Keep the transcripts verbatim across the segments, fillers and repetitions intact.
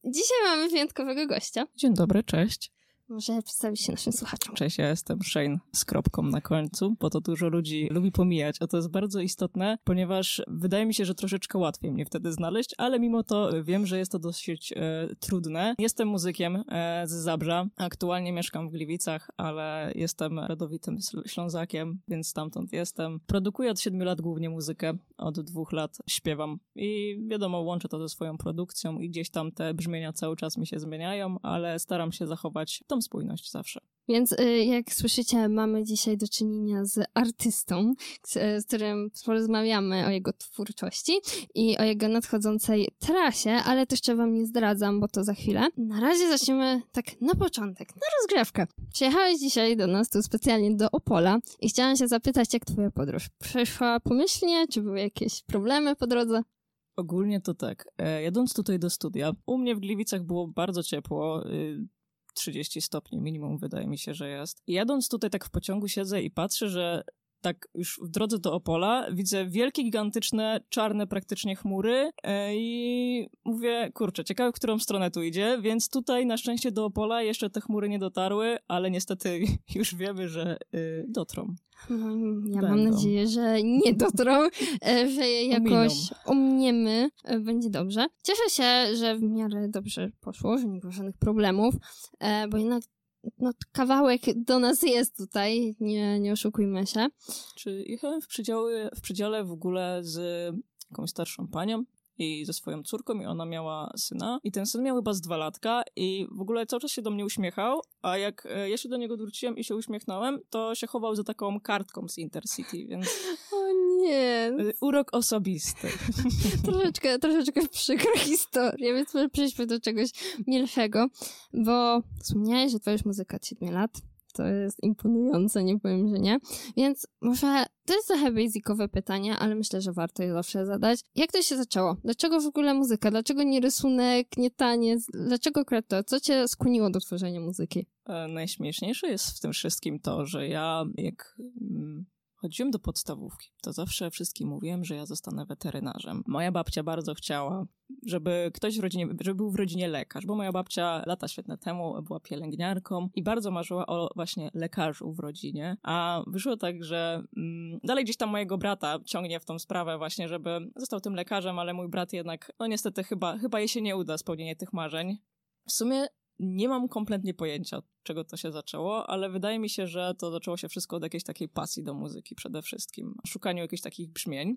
Dzisiaj mamy wyjątkowego gościa. Dzień dobry, cześć. Może przedstawić się naszym słuchaczom. Cześć, ja jestem Shane z kropką na końcu, bo to dużo ludzi lubi pomijać, a to jest bardzo istotne, ponieważ wydaje mi się, że troszeczkę łatwiej mnie wtedy znaleźć, ale mimo to wiem, że jest to dosyć e, trudne. Jestem muzykiem e, z Zabrza, aktualnie mieszkam w Gliwicach, ale jestem rodowitym Ślązakiem, więc stamtąd jestem. Produkuję od siedmiu lat głównie muzykę, od dwóch lat śpiewam i wiadomo, łączę to ze swoją produkcją i gdzieś tam te brzmienia cały czas mi się zmieniają, ale staram się zachować tą spójność zawsze. Więc y, jak słyszycie, mamy dzisiaj do czynienia z artystą, z, z którym porozmawiamy o jego twórczości i o jego nadchodzącej trasie, ale to jeszcze wam nie zdradzam, bo to za chwilę. Na razie zaczniemy tak na początek, na rozgrzewkę. Przyjechałeś dzisiaj do nas tu specjalnie do Opola i chciałam się zapytać, jak twoja podróż przeszła pomyślnie, czy były jakieś problemy po drodze? Ogólnie to tak, e, jadąc tutaj do studia, u mnie w Gliwicach było bardzo ciepło, y, trzydzieści stopni minimum wydaje mi się, że jest. I jadąc tutaj tak w pociągu siedzę i patrzę, że tak już w drodze do Opola widzę wielkie, gigantyczne, czarne praktycznie chmury e, i mówię, kurczę, ciekawe, w którą stronę tu idzie, więc tutaj na szczęście do Opola jeszcze te chmury nie dotarły, ale niestety już wiemy, że y, dotrą. No, ja Będą. mam nadzieję, że nie dotrą, że je jakoś ominiemy, będzie dobrze. Cieszę się, że w miarę dobrze poszło, że nie było żadnych problemów, bo jednak no, kawałek do nas jest tutaj, nie, nie oszukujmy się. Czy jechałem w przedziale, w przedziale w ogóle z jakąś starszą panią i ze swoją córką i ona miała syna i ten syn miał chyba z dwa latka i w ogóle cały czas się do mnie uśmiechał, a jak ja się do niego odwróciłem i się uśmiechnąłem, to się chował za taką kartką z Intercity, więc... O nie! Urok osobisty. troszeczkę, troszeczkę przykra historia, więc może przejdźmy do czegoś milszego, bo wspomniałeś, że tworzysz muzykę od siedmiu lat. To jest imponujące, nie powiem, że nie. Więc może to jest trochę basicowe pytanie, ale myślę, że warto je zawsze zadać. Jak to się zaczęło? Dlaczego w ogóle muzyka? Dlaczego nie rysunek, nie taniec? Dlaczego akurat to? Co cię skłoniło do tworzenia muzyki? E, najśmieszniejsze jest w tym wszystkim to, że ja jak... Mm, chodziłem do podstawówki, to zawsze wszystkim mówiłem, że ja zostanę weterynarzem. Moja babcia bardzo chciała, żeby ktoś w rodzinie, żeby był w rodzinie lekarz, bo moja babcia lata świetne temu była pielęgniarką i bardzo marzyła o właśnie lekarzu w rodzinie, a wyszło tak, że mm, dalej gdzieś tam mojego brata ciągnie w tą sprawę właśnie, żeby został tym lekarzem, ale mój brat jednak, no niestety chyba, chyba jej się nie uda spełnienie tych marzeń. W sumie nie mam kompletnie pojęcia, od czego to się zaczęło, ale wydaje mi się, że to zaczęło się wszystko od jakiejś takiej pasji do muzyki przede wszystkim. Szukaniu jakichś takich brzmień.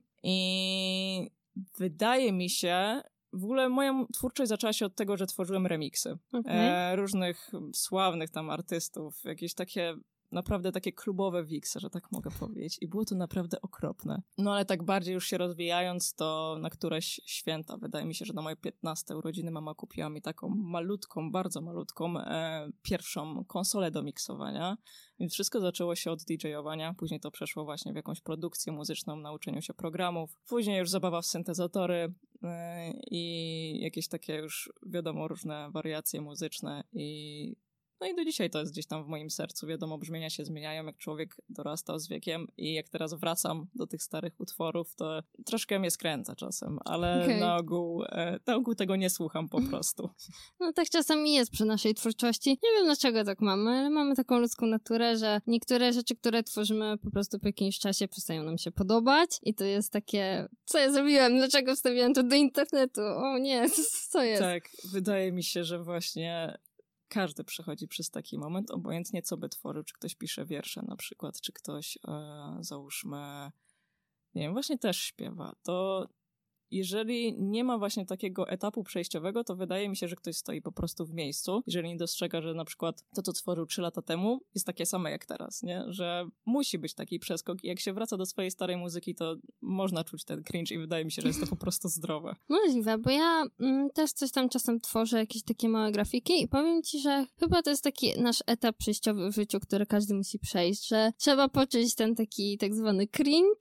I wydaje mi się, w ogóle moja twórczość zaczęła się od tego, że tworzyłem remiksy. Okay. E, różnych sławnych tam artystów, jakieś takie... naprawdę takie klubowe wiksy, że tak mogę powiedzieć. I było to naprawdę okropne. No ale tak bardziej już się rozwijając, to na któreś święta, wydaje mi się, że na moje piętnaste urodziny mama kupiła mi taką malutką, bardzo malutką e, pierwszą konsolę do miksowania. Więc wszystko zaczęło się od didżejowania. Później to przeszło właśnie w jakąś produkcję muzyczną, nauczeniu się programów. Później już zabawa w syntezatory e, i jakieś takie już, wiadomo, różne wariacje muzyczne i no i do dzisiaj to jest gdzieś tam w moim sercu. Wiadomo, brzmienia się zmieniają, jak człowiek dorasta z wiekiem i jak teraz wracam do tych starych utworów, to troszkę mnie skręca czasem, ale okay. na, ogół, e, na ogół tego nie słucham po prostu. No tak czasami jest przy naszej twórczości. Nie wiem, dlaczego tak mamy, ale mamy taką ludzką naturę, że niektóre rzeczy, które tworzymy po prostu po jakimś czasie przestają nam się podobać i to jest takie, co ja zrobiłem, dlaczego wstawiłem to do internetu? O nie, co jest? Tak, wydaje mi się, że właśnie każdy przechodzi przez taki moment, obojętnie co by tworzył, czy ktoś pisze wiersze na przykład, czy ktoś, e, załóżmy, nie wiem, właśnie też śpiewa, to jeżeli nie ma właśnie takiego etapu przejściowego, to wydaje mi się, że ktoś stoi po prostu w miejscu. Jeżeli nie dostrzega, że na przykład to, co tworzył trzy lata temu, jest takie same jak teraz, nie? Że musi być taki przeskok i jak się wraca do swojej starej muzyki, to można czuć ten cringe i wydaje mi się, że jest to po prostu zdrowe. Możliwe, bo ja mm, też coś tam czasem tworzę, jakieś takie małe grafiki i powiem ci, że chyba to jest taki nasz etap przejściowy w życiu, który każdy musi przejść, że trzeba poczuć ten taki tak zwany cringe,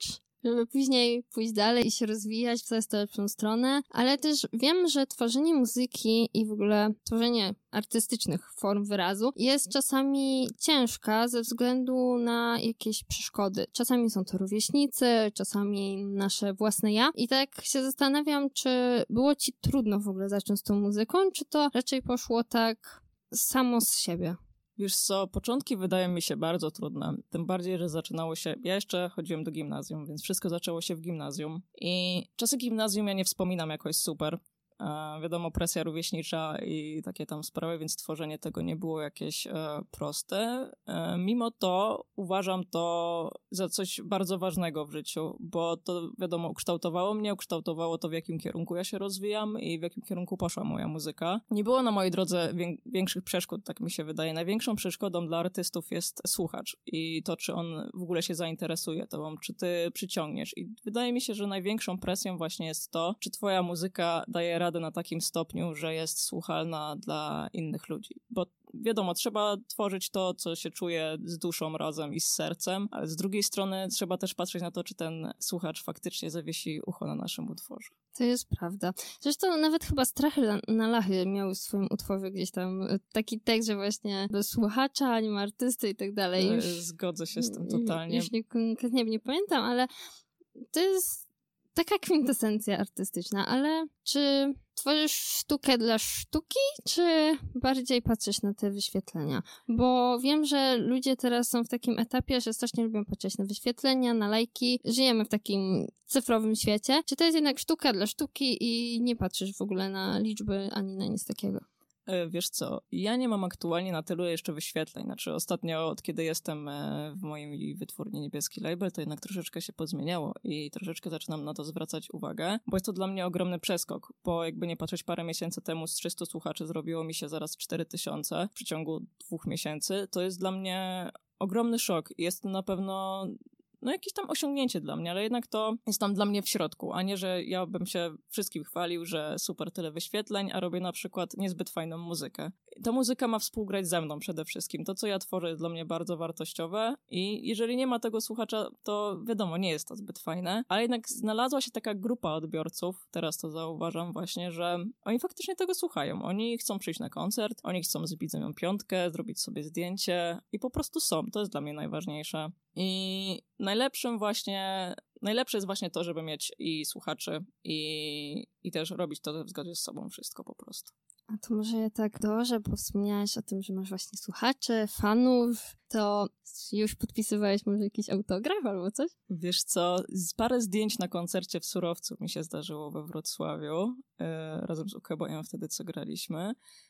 żeby później pójść dalej i się rozwijać w coraz to lepszą stronę, ale też wiem, że tworzenie muzyki i w ogóle tworzenie artystycznych form wyrazu jest czasami ciężka ze względu na jakieś przeszkody. Czasami są to rówieśnicy, czasami nasze własne ja i tak się zastanawiam, czy było ci trudno w ogóle zacząć z tą muzyką, czy to raczej poszło tak samo z siebie? Wiesz co, początki wydają mi się bardzo trudne, tym bardziej, że zaczynało się, ja jeszcze chodziłem do gimnazjum, więc wszystko zaczęło się w gimnazjum i czasy gimnazjum ja nie wspominam jakoś super. E, wiadomo, presja rówieśnicza i takie tam sprawy, więc tworzenie tego nie było jakieś e, proste. E, mimo to uważam to za coś bardzo ważnego w życiu, bo to wiadomo, ukształtowało mnie, ukształtowało to, w jakim kierunku ja się rozwijam i w jakim kierunku poszła moja muzyka. Nie było na mojej drodze wię- większych przeszkód, tak mi się wydaje. Największą przeszkodą dla artystów jest słuchacz i to, czy on w ogóle się zainteresuje tobą, czy ty przyciągniesz. I wydaje mi się, że największą presją właśnie jest to, czy twoja muzyka daje radę na takim stopniu, że jest słuchalna dla innych ludzi. Bo wiadomo, trzeba tworzyć to, co się czuje z duszą razem i z sercem, ale z drugiej strony trzeba też patrzeć na to, czy ten słuchacz faktycznie zawiesi ucho na naszym utworze. To jest prawda. Zresztą nawet chyba Strachy na, na Lachy miały w swoim utworze gdzieś tam taki tekst, że właśnie bez słuchacza, nie ma artysty i tak dalej. Już, Zgodzę się z tym totalnie. Już nie, konkretnie nie pamiętam, ale to jest taka kwintesencja artystyczna, ale czy tworzysz sztukę dla sztuki, czy bardziej patrzysz na te wyświetlenia? Bo wiem, że ludzie teraz są w takim etapie, że strasznie lubią patrzeć na wyświetlenia, na lajki. Żyjemy w takim cyfrowym świecie. Czy to jest jednak sztuka dla sztuki i nie patrzysz w ogóle na liczby ani na nic takiego? Wiesz co, ja nie mam aktualnie na tylu jeszcze wyświetleń. Znaczy ostatnio, od kiedy jestem w mojej wytwórni Niebieski Label, to jednak troszeczkę się pozmieniało i troszeczkę zaczynam na to zwracać uwagę, bo jest to dla mnie ogromny przeskok, bo jakby nie patrzeć, parę miesięcy temu z trzystu słuchaczy zrobiło mi się zaraz cztery tysiące w przeciągu dwóch miesięcy. To jest dla mnie ogromny szok i jest to na pewno no jakieś tam osiągnięcie dla mnie, ale jednak to jest tam dla mnie w środku, a nie, że ja bym się wszystkim chwalił, że super tyle wyświetleń, a robię na przykład niezbyt fajną muzykę. Ta muzyka ma współgrać ze mną przede wszystkim. To, co ja tworzę, jest dla mnie bardzo wartościowe i jeżeli nie ma tego słuchacza, to wiadomo, nie jest to zbyt fajne, ale jednak znalazła się taka grupa odbiorców, teraz to zauważam właśnie, że oni faktycznie tego słuchają. Oni chcą przyjść na koncert, oni chcą zbić ze mną piątkę, zrobić sobie zdjęcie i po prostu są. To jest dla mnie najważniejsze. I najlepszym właśnie, najlepsze jest właśnie to, żeby mieć i słuchaczy i, i też robić to w zgodzie z sobą wszystko po prostu. A to może ja tak dołożę, bo wspomniałeś o tym, że masz właśnie słuchaczy, fanów, to już podpisywałeś może jakiś autograf albo coś? Wiesz co, z parę zdjęć na koncercie w Surowcu mi się zdarzyło we Wrocławiu, yy, razem z Ukebojem wtedy, co graliśmy.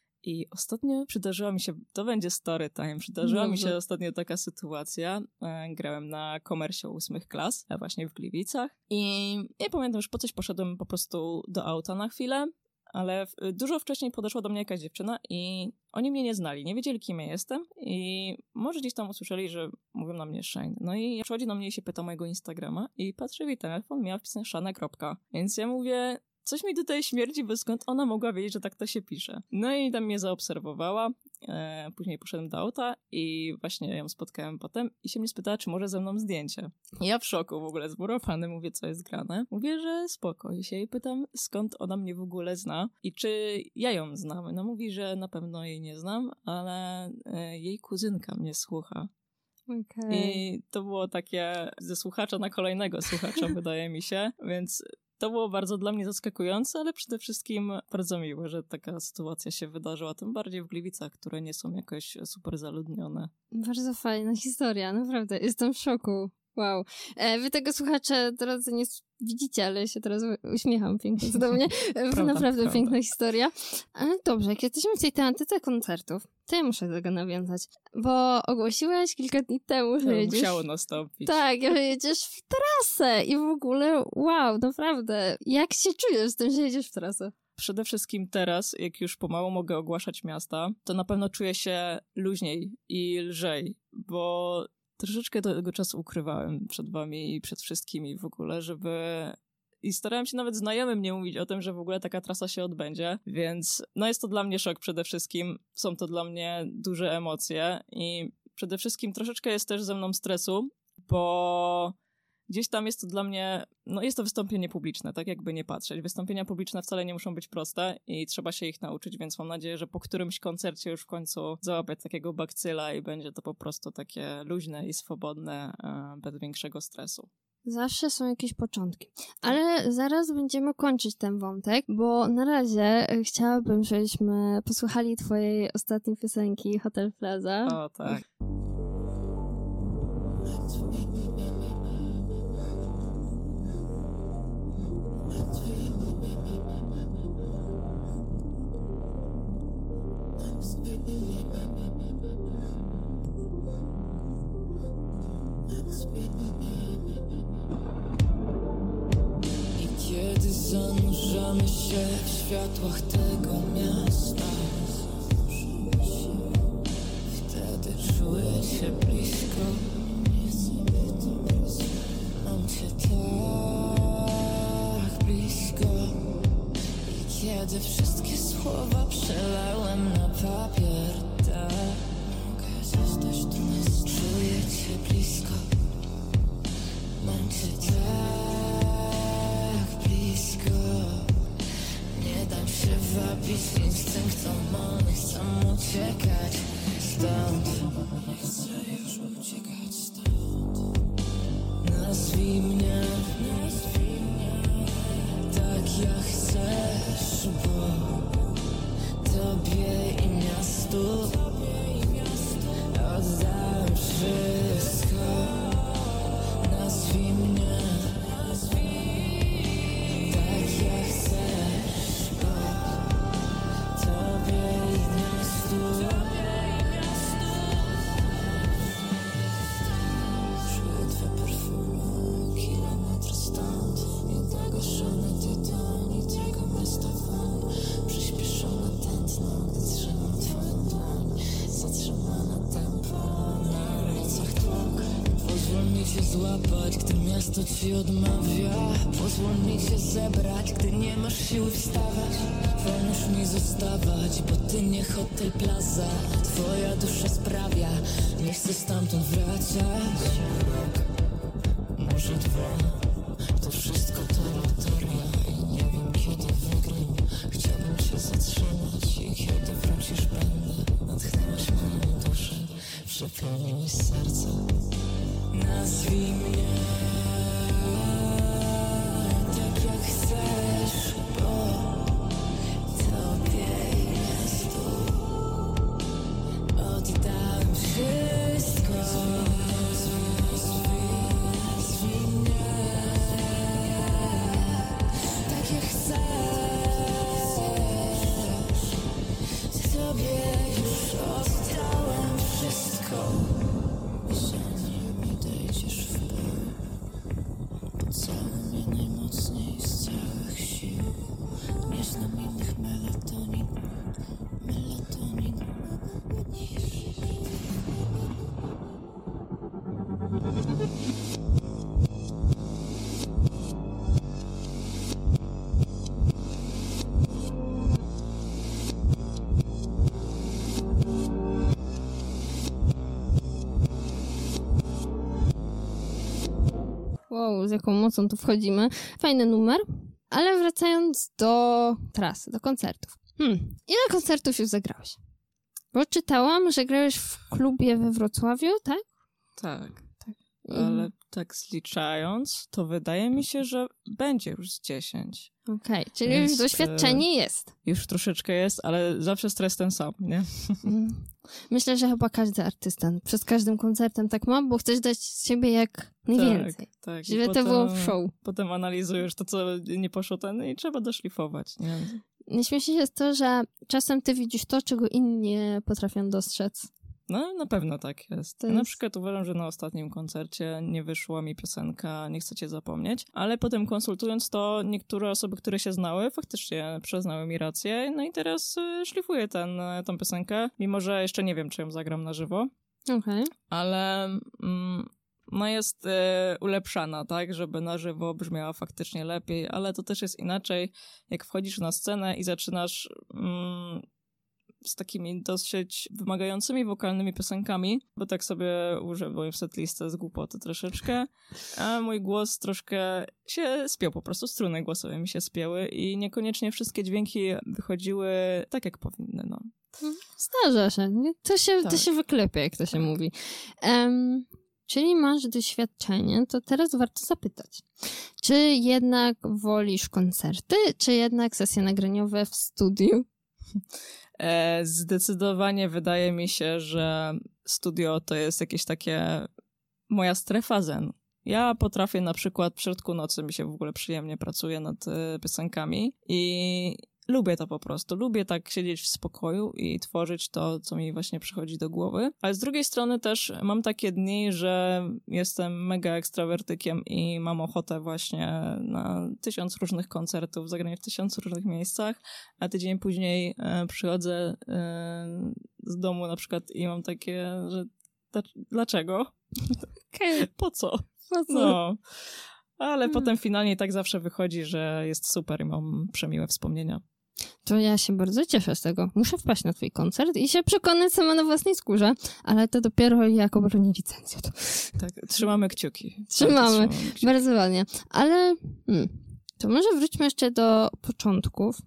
I ostatnio przydarzyła mi się, to będzie story time, przydarzyła no, mi się no. ostatnio taka sytuacja. E, grałem na komercie ósmych klas, e, właśnie w Gliwicach. I nie pamiętam, już po coś poszedłem po prostu do auta na chwilę, ale w, dużo wcześniej podeszła do mnie jakaś dziewczyna i oni mnie nie znali, nie wiedzieli, kim ja jestem i może gdzieś tam usłyszeli, że mówią na mnie Shane. No i przychodzi do mnie i się pyta mojego Instagrama i patrzy w jej telefon, miała wpisane Shane. Więc ja mówię... Coś mi tutaj śmierdzi, bo skąd ona mogła wiedzieć, że tak to się pisze. No i tam mnie zaobserwowała, e, później poszedłem do auta i właśnie ją spotkałem potem i się mnie spytała, czy może ze mną zdjęcie. I ja w szoku w ogóle, zmurowany, mówię, co jest grane. Mówię, że spoko. I się jej pytam, skąd ona mnie w ogóle zna i czy ja ją znam. No mówi, że na pewno jej nie znam, ale e, jej kuzynka mnie słucha. Okay. I to było takie ze słuchacza na kolejnego słuchacza, wydaje mi się, więc... To było bardzo dla mnie zaskakujące, ale przede wszystkim bardzo miłe, że taka sytuacja się wydarzyła, tym bardziej w Gliwicach, które nie są jakoś super zaludnione. Bardzo fajna historia, naprawdę. Jestem w szoku. Wow. E, wy tego słuchacze, drodzy, nie widzicie, ale się teraz uśmiecham pięknie do mnie. Prawda, naprawdę prawda. Piękna historia. Ale dobrze, jak jesteśmy w tej tematyce koncertów, to ja muszę do tego nawiązać, bo ogłosiłeś kilka dni temu, że to jedziesz... musiało nastąpić. Tak, że jedziesz w trasę i w ogóle wow, naprawdę. Jak się czujesz z tym, że jedziesz w trasę? Przede wszystkim teraz, jak już pomału mogę ogłaszać miasta, to na pewno czuję się luźniej i lżej, bo troszeczkę tego czasu ukrywałem przed wami i przed wszystkimi w ogóle, żeby... I starałem się nawet znajomym nie mówić o tym, że w ogóle taka trasa się odbędzie, więc no jest to dla mnie szok przede wszystkim. Są to dla mnie duże emocje i przede wszystkim troszeczkę jest też ze mną stresu, bo gdzieś tam jest to dla mnie, no jest to wystąpienie publiczne, tak jakby nie patrzeć. Wystąpienia publiczne wcale nie muszą być proste i trzeba się ich nauczyć, więc mam nadzieję, że po którymś koncercie już w końcu załapię takiego bakcyla i będzie to po prostu takie luźne i swobodne, bez większego stresu. Zawsze są jakieś początki. Ale zaraz będziemy kończyć ten wątek, bo na razie chciałabym, żebyśmy posłuchali twojej ostatniej piosenki Hotel Plaza. O, tak. Kiedy zanurzamy się w światłach tego miasta, wtedy czuję cię blisko. Mam cię tak blisko. I kiedy wszystkie słowa przelałem na papier, tak mogę zostać tu na stole. Czuję cię blisko. Mam cię tak blisko. Nie dam się wabić instynktom, nie chcę uciekać stąd. Nie chcę już uciekać stąd. Nazwij mnie, nazwij mnie tak jak chcesz, bo tobie i miastu oddam wszystko. Nazwij mnie tak jak chcesz, bo tobie i miastu. Czuję twoje perfumy, kilometr stąd. Niedogaszony tytoń i tego miasta woń. Przyspieszone tętno, gdy trzymam twoją dłoń. Zatrzymane tempo na ulicach tłok. Pozwól mi cię złapać, gdy miasto ci odmawia. Pozwól mi cię zebrać, gdy nie masz siły wstawać. Pomóż mi zostawać, bo ty nie Hotel Plaza. Twoja dusza sprawia, nie chcę stamtąd wracać. Rok, może dwa, to wszystko to loteria. I nie wiem kiedy wygram. Chciałbym cię zatrzymać i kiedy wrócisz będę. Natchnęłaś moją duszę, przepełniłeś serce. Nazwij mnie tak jak chcesz, bo tobie i miastu oddam wszystko. Nazwij mnie tak jak chcesz, tobie już oddałem wszystko. Dejdziesz w pył, pocałuj mnie najmocniej z całych sił. Nie znam innych melatonin, melatonin niż Wow, z jaką mocą tu wchodzimy. Fajny numer. Ale wracając do trasy, do koncertów. Hmm. Ile koncertów już zagrałeś? Bo czytałam, że grałeś w klubie we Wrocławiu, tak? Tak, tak. Ale tak zliczając, to wydaje mi się, że będzie już z dziesięć. Okej, okay, czyli Więc, już doświadczenie e, jest. Już troszeczkę jest, ale zawsze stres ten sam, nie? Myślę, że chyba każdy artysta przed każdym koncertem tak ma, bo chcesz dać z siebie jak najwięcej. Tak, tak. Żeby to było w show. Potem analizujesz to, co nie poszło ten i trzeba doszlifować, nie? Najśmieszniejsze jest to, że czasem ty widzisz to, czego inni nie potrafią dostrzec. No, na pewno tak jest. To ja jest... Na przykład uważam, że na ostatnim koncercie nie wyszła mi piosenka Nie chcę cię zapomnieć, ale potem konsultując to, niektóre osoby, które się znały, faktycznie przyznały mi rację, no i teraz y, szlifuję ten, tą piosenkę, mimo że jeszcze nie wiem, czy ją zagram na żywo. Okej. Okay. Ale mm, no jest y, ulepszana, tak, żeby na żywo brzmiała faktycznie lepiej, ale to też jest inaczej, jak wchodzisz na scenę i zaczynasz... Mm, z takimi dosyć wymagającymi wokalnymi piosenkami, bo tak sobie użyłem setlistę z głupoty troszeczkę, a mój głos troszkę się spiął, po prostu struny głosowe mi się spięły i niekoniecznie wszystkie dźwięki wychodziły tak, jak powinny, no. Zdarza się. To się, tak. to się wyklepie, jak to się mówi. Um, czyli masz doświadczenie, to teraz warto zapytać. Czy jednak wolisz koncerty, czy jednak sesje nagraniowe w studiu? E, zdecydowanie wydaje mi się, że studio to jest jakieś takie moja strefa zen. Ja potrafię na przykład w środku nocy, mi się w ogóle przyjemnie pracuje nad y, piosenkami i lubię to po prostu. Lubię tak siedzieć w spokoju i tworzyć to, co mi właśnie przychodzi do głowy. Ale z drugiej strony też mam takie dni, że jestem mega ekstrawertykiem i mam ochotę właśnie na tysiąc różnych koncertów, zagrać w tysiąc różnych miejscach, a tydzień później e, przychodzę e, z domu na przykład i mam takie, że dlaczego? Okay. Po co? Po co? No. Ale hmm. potem finalnie tak zawsze wychodzi, że jest super i mam przemiłe wspomnienia. To ja się bardzo cieszę z tego. Muszę wpaść na twój koncert i się przekonać sama na własnej skórze, ale to dopiero jak obronię licencję. To... Tak, trzymamy kciuki. Trzymamy, tak, trzymamy kciuki. Bardzo ładnie. Ale hmm, to może wróćmy jeszcze do początków,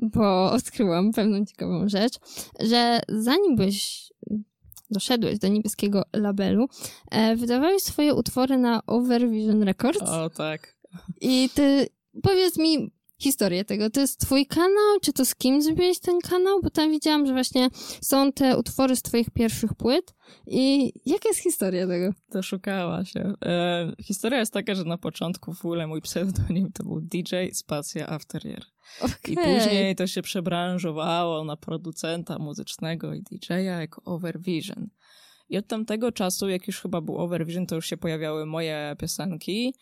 bo odkryłam pewną ciekawą rzecz, że zanim byś doszedłeś do niebieskiego labelu, e, wydawałeś swoje utwory na Overvision Records. O, tak. I ty, powiedz mi historię tego. To jest twój kanał? Czy to z kim zrobiłeś ten kanał? Bo tam widziałam, że właśnie są te utwory z twoich pierwszych płyt. I jaka jest historia tego? Doszukała się. E, historia jest taka, że na początku w ogóle mój pseudonim to był D J Spacja After Year. Okay. I później to się przebranżowało na producenta muzycznego i D J-a jako Overvision. I od tamtego czasu, jak już chyba był Overvision, to już się pojawiały moje piosenki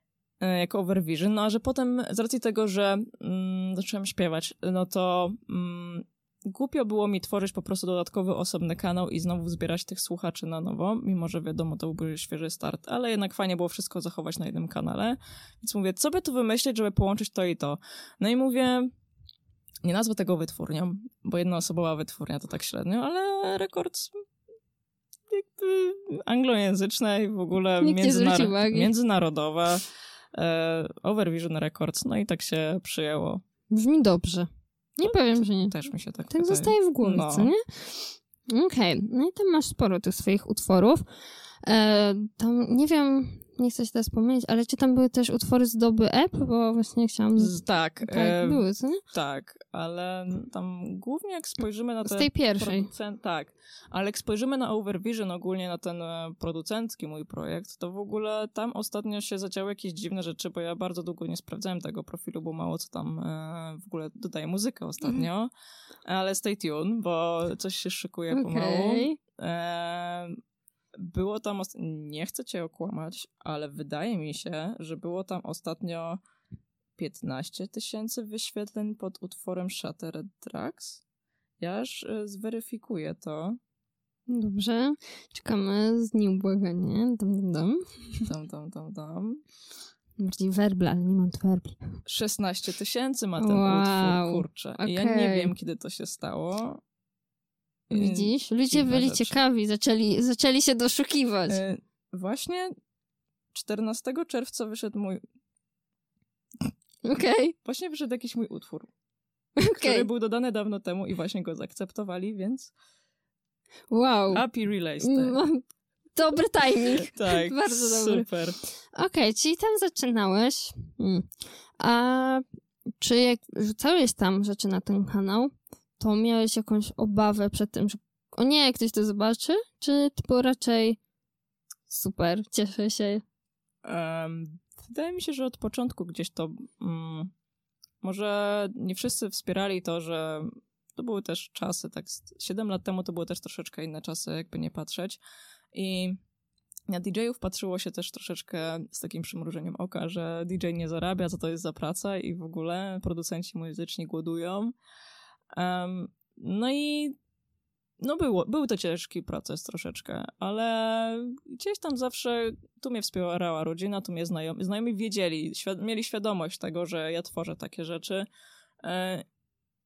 e, jako Overvision, no a że potem z racji tego, że mm, zacząłem śpiewać, no to mm, głupio było mi tworzyć po prostu dodatkowy osobny kanał i znowu zbierać tych słuchaczy na nowo, mimo że wiadomo, to byłby świeży start, ale jednak fajnie było wszystko zachować na jednym kanale. Więc mówię, co by tu wymyślić, żeby połączyć to i to? No i mówię, nie nazwę tego wytwórnią, bo jednoosobowa wytwórnia to tak średnio, ale Records jakby anglojęzyczne i w ogóle międzynar- międzynarodowe. E, Overvision Records, no i tak się przyjęło. Brzmi dobrze. Nie no, powiem, że nie. Też mi się tak Tak wydaje. zostaje w głowie, no. co nie? Okej, okay. No i tam masz sporo tych swoich utworów. E, tam, nie wiem, nie chcę się teraz pomylić, ale czy tam były też utwory z doby ep? Bo właśnie chciałam... Z, tak. Tak, e, były, co nie? Tak, ale tam głównie jak spojrzymy na te... Z tej pierwszej. Producent, tak, ale jak spojrzymy na Overvision, ogólnie na ten producencki mój projekt, to w ogóle tam ostatnio się zadziały jakieś dziwne rzeczy, bo ja bardzo długo nie sprawdzałem tego profilu, bo mało co tam e, w ogóle dodaje muzykę ostatnio, mm. ale stay tuned, bo coś się szykuje okay. pomału. E, Było tam, nie chcę cię okłamać, ale wydaje mi się, że było tam ostatnio piętnaście tysięcy wyświetleń pod utworem Shattered Tracks. Ja już y, zweryfikuję to. Dobrze, czekamy z nieubłaganie. Dam, dam, dam. Dam, dam, dam, dam. Bardziej werbla, ale nie mam tu werbli. szesnaście tysięcy ma ten wow. utwór, kurczę. Okay. Ja nie wiem, kiedy to się stało. Widzisz? Ludzie byli rzecz. ciekawi, zaczęli, zaczęli się doszukiwać. Y, właśnie czternastego czerwca wyszedł mój... Okej. Okay. Właśnie wyszedł jakiś mój utwór, okay. który był dodany dawno temu i właśnie go zaakceptowali, więc... Wow. Happy Release Day. No, dobry timing. Tak, bardzo dobry. Super. Okej, okay, czyli tam zaczynałeś. Hmm. A czy jak rzucałeś tam rzeczy na ten kanał, to miałeś jakąś obawę przed tym, że o nie, ktoś to zobaczy? Czy to było raczej super, cieszę się? Um, wydaje mi się, że od początku gdzieś to... Um, może nie wszyscy wspierali to, że to były też czasy, tak siedem lat temu to były też troszeczkę inne czasy, jakby nie patrzeć. I na D J ów patrzyło się też troszeczkę z takim przymrużeniem oka, że D J nie zarabia, co to jest za praca i w ogóle producenci muzyczni głodują. Um, no i no było, był to ciężki proces troszeczkę, ale gdzieś tam zawsze tu mnie wspierała rodzina, tu mnie znajomi, znajomi wiedzieli, świad- mieli świadomość tego, że ja tworzę takie rzeczy. E-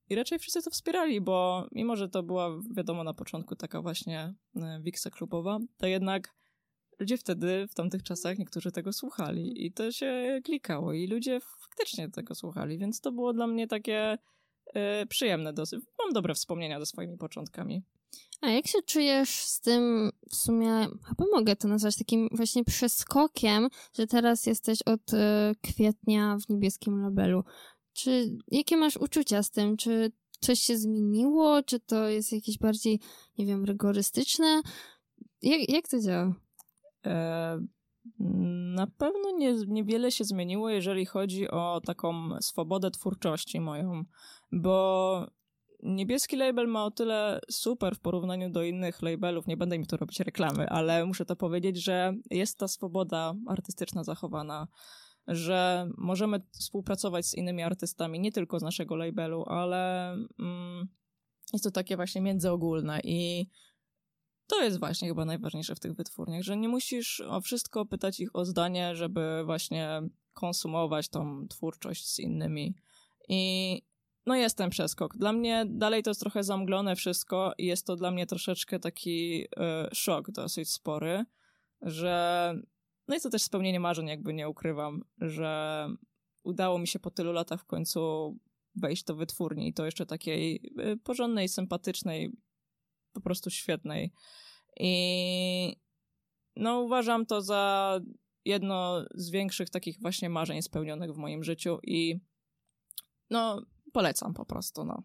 I raczej wszyscy to wspierali, bo mimo, że to była, wiadomo, na początku taka właśnie wiksa klubowa, to jednak ludzie wtedy, w tamtych czasach, niektórzy tego słuchali i to się klikało i ludzie faktycznie tego słuchali, więc to było dla mnie takie y, przyjemne dosyć. Mam dobre wspomnienia ze swoimi początkami. A jak się czujesz z tym, w sumie, chyba mogę to nazwać takim właśnie przeskokiem, że teraz jesteś od y, kwietnia w Niebieskim Labelu? Czy jakie masz uczucia z tym? Czy coś się zmieniło? Czy to jest jakieś bardziej, nie wiem, rygorystyczne? Jak, jak to działa? E, na pewno nie, niewiele się zmieniło, jeżeli chodzi o taką swobodę twórczości moją, bo Niebieski Label ma o tyle super w porównaniu do innych labelów, nie będę mi tu robić reklamy, ale muszę to powiedzieć, że jest ta swoboda artystyczna zachowana, że możemy współpracować z innymi artystami, nie tylko z naszego labelu, ale mm, jest to takie właśnie międzyogólne i to jest właśnie chyba najważniejsze w tych wytwórniach, że nie musisz o wszystko pytać ich o zdanie, żeby właśnie konsumować tą twórczość z innymi. I no jest ten przeskok. Dla mnie dalej to jest trochę zamglone wszystko i jest to dla mnie troszeczkę taki y, szok dosyć spory, że no jest to też spełnienie marzeń, jakby nie ukrywam, że udało mi się po tylu latach w końcu wejść do wytwórni i to jeszcze takiej y, porządnej, sympatycznej, po prostu świetnej. I no uważam to za jedno z większych takich właśnie marzeń spełnionych w moim życiu i no polecam po prostu, no.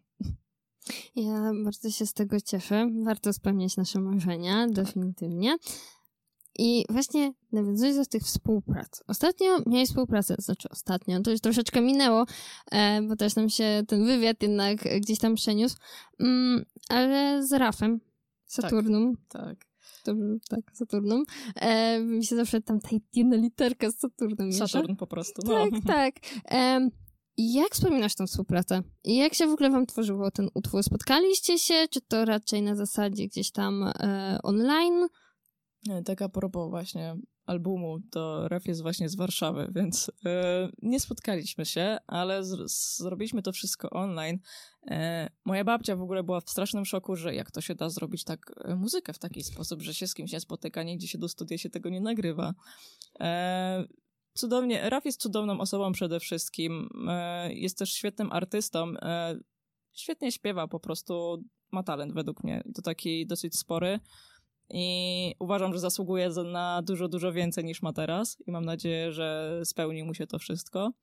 Ja bardzo się z tego cieszę. Warto spełniać nasze marzenia, definitywnie. I właśnie nawiązując do tych współprac. Ostatnio miałeś współpracę, znaczy ostatnio, to już troszeczkę minęło, e, bo też nam się ten wywiad jednak gdzieś tam przeniósł, mm, ale z Rafem, Saturnum. Tak, tak. Dobrze, tak, Saturnum. E, mi się zawsze tam ta jedna literka z Saturnum miesza. Saturn po prostu, no. Tak, tak. E, jak wspominasz tę współpracę? I jak się w ogóle wam tworzyło ten utwór? Spotkaliście się, czy to raczej na zasadzie gdzieś tam e, online? Tak a propos właśnie albumu, to Raf jest właśnie z Warszawy, więc e, nie spotkaliśmy się, ale z, zrobiliśmy to wszystko online. E, moja babcia w ogóle była w strasznym szoku, że jak to się da zrobić tak e, muzykę w taki sposób, że się z kimś nie spotyka, nigdzie się do studia się tego nie nagrywa. E, cudownie, Raf jest cudowną osobą przede wszystkim, e, jest też świetnym artystą, e, świetnie śpiewa, po prostu ma talent według mnie, to taki dosyć spory. I uważam, że zasługuje na dużo, dużo więcej niż ma teraz i mam nadzieję, że spełni mu się to wszystko.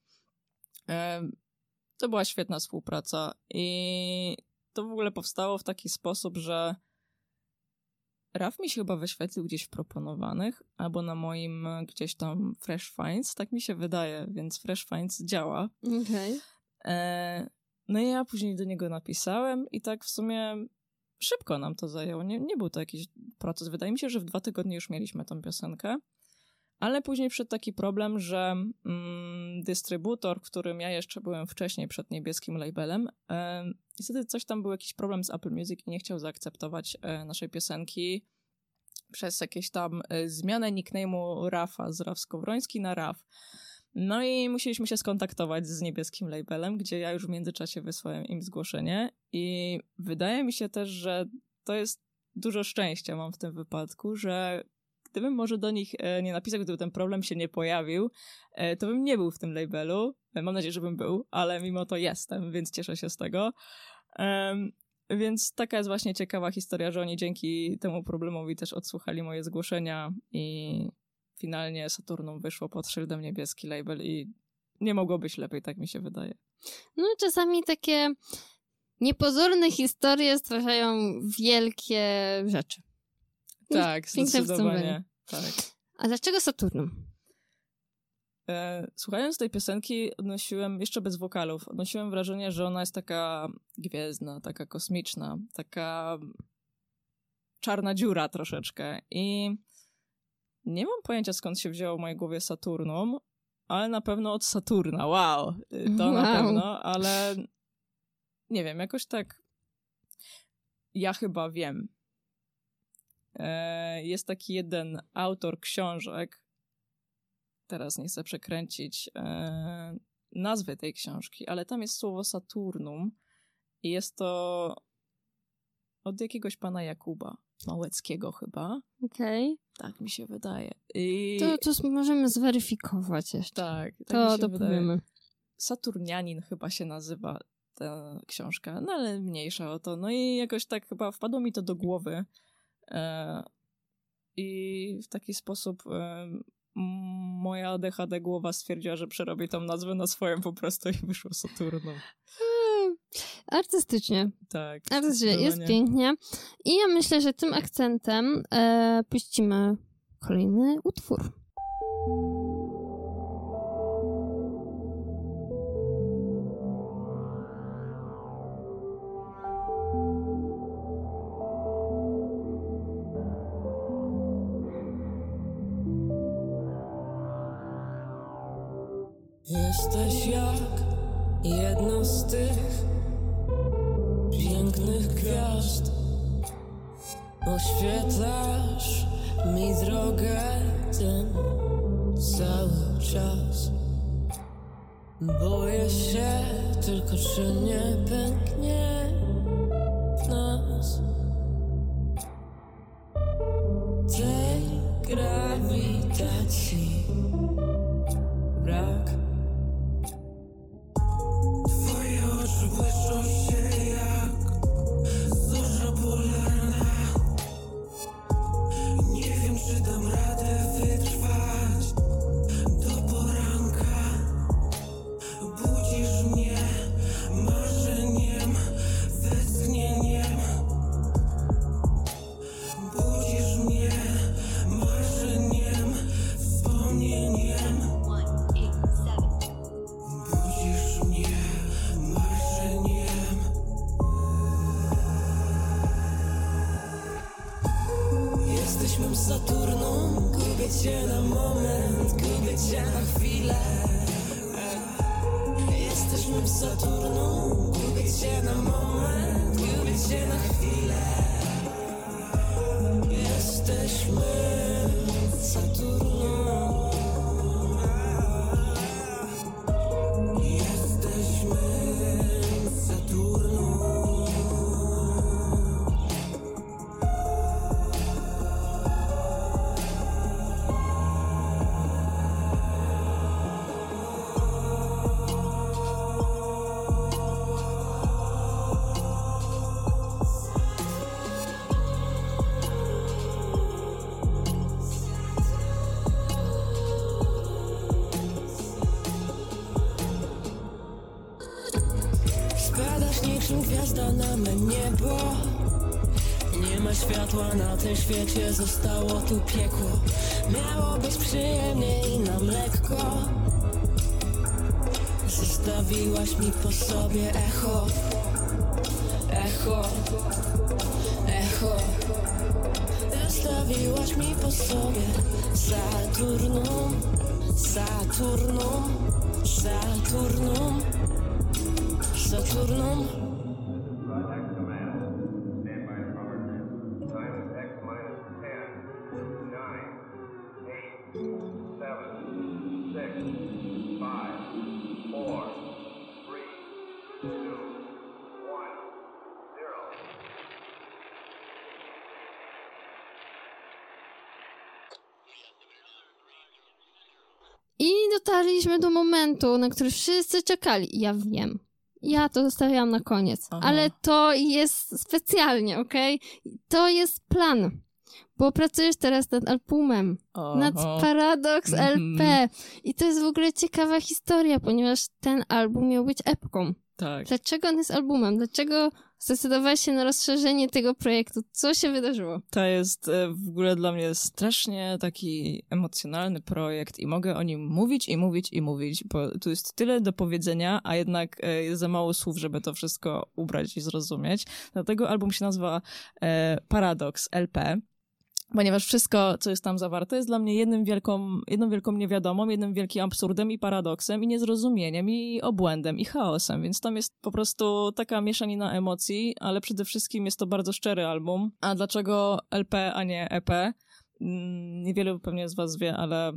To była świetna współpraca i to w ogóle powstało w taki sposób, że Raf mi się chyba wyświetlił gdzieś w proponowanych albo na moim gdzieś tam Fresh Finds, tak mi się wydaje, więc Fresh Finds działa. Okej. Okay. No i ja później do niego napisałem i tak w sumie szybko nam to zajęło. Nie, nie był to jakiś proces. Wydaje mi się, że w dwa tygodnie już mieliśmy tą piosenkę. Ale później przyszedł taki problem, że mm, dystrybutor, w którym ja jeszcze byłem wcześniej przed Niebieskim Labelem, e, niestety coś tam był jakiś problem z Apple Music i nie chciał zaakceptować e, naszej piosenki przez jakieś tam e, zmianę nickname'u Rafa z Raf Skowroński na Raf. No i musieliśmy się skontaktować z Niebieskim Labelem, gdzie ja już w międzyczasie wysłałem im zgłoszenie i wydaje mi się też, że to jest dużo szczęścia mam w tym wypadku, że gdybym może do nich nie napisał, gdyby ten problem się nie pojawił, to bym nie był w tym labelu. Mam nadzieję, że bym był, ale mimo to jestem, więc cieszę się z tego. Um, więc taka jest właśnie ciekawa historia, że oni dzięki temu problemowi też odsłuchali moje zgłoszenia i finalnie Saturnum wyszło pod szyldem Niebieski Label i nie mogło być lepiej, tak mi się wydaje. No czasami takie niepozorne historie stwarzają wielkie rzeczy. Tak, zdecydowanie. Tak. A dlaczego Saturnum? E, słuchając tej piosenki odnosiłem, jeszcze bez wokalów, odnosiłem wrażenie, że ona jest taka gwiezdna, taka kosmiczna, taka czarna dziura troszeczkę i nie mam pojęcia, skąd się wzięło w mojej głowie Saturnum, ale na pewno od Saturna. Wow! To wow. Na pewno, ale nie wiem, jakoś tak ja chyba wiem. E, jest taki jeden autor książek, teraz nie chcę przekręcić e, nazwy tej książki, ale tam jest słowo Saturnum I jest to od jakiegoś pana Jakuba Małeckiego chyba. Okej. Okay. Tak mi się wydaje. I... To, to możemy zweryfikować jeszcze. Tak. tak to mi się dopowiemy. Wydaje. Saturnianin chyba się nazywa ta książka, no ale mniejsza o to. No i jakoś tak chyba wpadło mi to do głowy. E... I w taki sposób e... moja A D H D głowa stwierdziła, że przerobi tą nazwę na swoją po prostu i wyszło Saturnum. Artystycznie. Tak. Artystycznie. Jest pięknie. I ja myślę, że tym akcentem e, puścimy kolejny utwór. Jesteś jak jedna z tych pięknych gwiazd. Oświetlasz mi drogę ten cały czas. Boję się tylko, czy nie pęknie w nas tej grawitacji brak. Twoje oczy błyszczą się jak zorza polarna. Nie wiem, czy dam radę wytrwać do poranka. Budzisz mnie marzeniem, westchnieniem. Budzisz mnie marzeniem, wspomnieniem. Budzisz mnie marzeniem. Jesteś mym Saturnum, gubię cię na moment, gubię cię na chwilę. Jesteś mym Saturnum, gubię cię na moment, gubię cię na chwilę. Jesteś mym Saturnum. Jesteś mym Saturnum. Spadasz niczym gwiazda na me niebo. Nie ma światła na tym świecie, zostało tu piekło. Miało być przyjemnie i nam lekko. Zostawiłaś mi po sobie echo. Echo. Echo. Zostawiłaś mi po sobie Saturnum. Saturnum. Saturnum. Saturnum. X command. Stand by power grid. Time is X minus ten, nine, eight, seven, six, five, four, three, two, one, zero. I dotarliśmy do momentu, na który wszyscy czekali. Ja wiem. Ja to zostawiałam na koniec. Aha. Ale to jest specjalnie, okej? Okay? To jest plan. Bo pracujesz teraz nad albumem. Aha. Nad Paradox Mhm. L P. I to jest w ogóle ciekawa historia, ponieważ ten album miał być epką. Tak. Dlaczego on jest albumem? Dlaczego zdecydowałeś się na rozszerzenie tego projektu? Co się wydarzyło? To jest e, w ogóle dla mnie strasznie taki emocjonalny projekt i mogę o nim mówić i mówić i mówić, bo tu jest tyle do powiedzenia, a jednak e, jest za mało słów, żeby to wszystko ubrać i zrozumieć. Dlatego album się nazywa e, Paradox L P. Ponieważ wszystko, co jest tam zawarte, jest dla mnie jednym wielką, jedną wielką niewiadomą, jednym wielkim absurdem i paradoksem i niezrozumieniem i obłędem i chaosem, więc tam jest po prostu taka mieszanina emocji, ale przede wszystkim jest to bardzo szczery album. A dlaczego L P, a nie E P? Niewielu pewnie z was wie, ale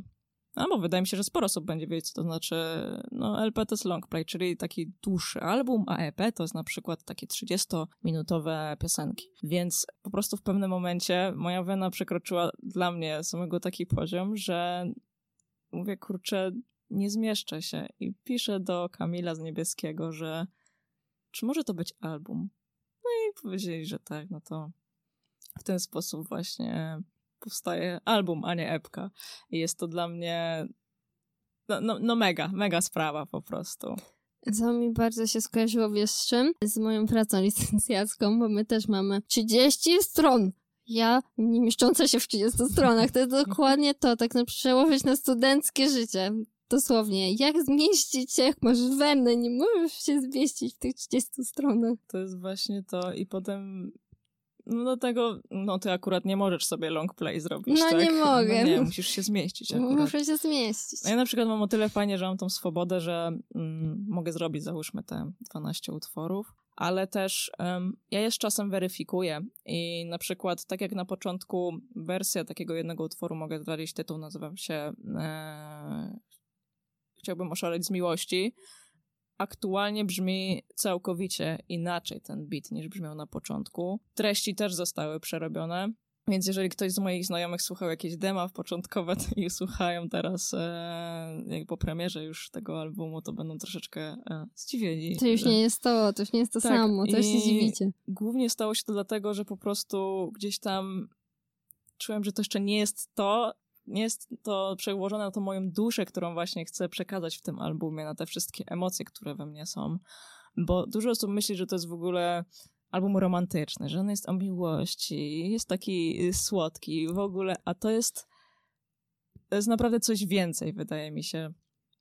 A bo wydaje mi się, że sporo osób będzie wiedzieć, co to znaczy. No L P to jest long play, czyli taki dłuższy album, a E P to jest na przykład takie trzydziestominutowe piosenki. Więc po prostu w pewnym momencie moja wena przekroczyła dla mnie samego taki poziom, że mówię, kurczę, nie zmieszczę się. I piszę do Kamila z Niebieskiego, że czy może to być album? No i powiedzieli, że tak, no to w ten sposób właśnie powstaje album, a nie epka. I jest to dla mnie no, no, no mega, mega sprawa po prostu. Co mi bardzo się skojarzyło, wiesz z czym? Z moją pracą licencjacką, bo my też mamy trzydzieści stron. Ja nie mieszcząca się w trzydziestu stronach. To jest dokładnie to, tak na przełożyć na studenckie życie. Dosłownie. Jak zmieścić się, jak masz wenę, nie możesz się zmieścić w tych trzydziestu stronach. To jest właśnie to i potem no do tego, no ty akurat nie możesz sobie long play zrobić, No tak? nie mogę. No nie, musisz się zmieścić akurat. Muszę się zmieścić. Ja na przykład mam o tyle fajnie, że mam tą swobodę, że mm, mogę zrobić załóżmy te dwanaście utworów, ale też um, ja je z czasem weryfikuję i na przykład tak jak na początku wersja takiego jednego utworu, mogę znaleźć tytuł, nazywa się e, Chciałbym oszaleć z miłości. Aktualnie brzmi całkowicie inaczej ten beat niż brzmiał na początku. Treści też zostały przerobione, więc jeżeli ktoś z moich znajomych słuchał jakieś dema początkowe i słuchają teraz e, jak po premierze już tego albumu, to będą troszeczkę e, zdziwieni. To już że... nie jest to, to już nie jest to tak, samo, to już się dziwicie. Głównie stało się to dlatego, że po prostu gdzieś tam czułem, że to jeszcze nie jest to, nie jest to przełożone na tą moją duszę, którą właśnie chcę przekazać w tym albumie, na te wszystkie emocje, które we mnie są. Bo dużo osób myśli, że to jest w ogóle album romantyczny, że on jest o miłości, jest taki słodki w ogóle, a to jest to jest naprawdę coś więcej, wydaje mi się.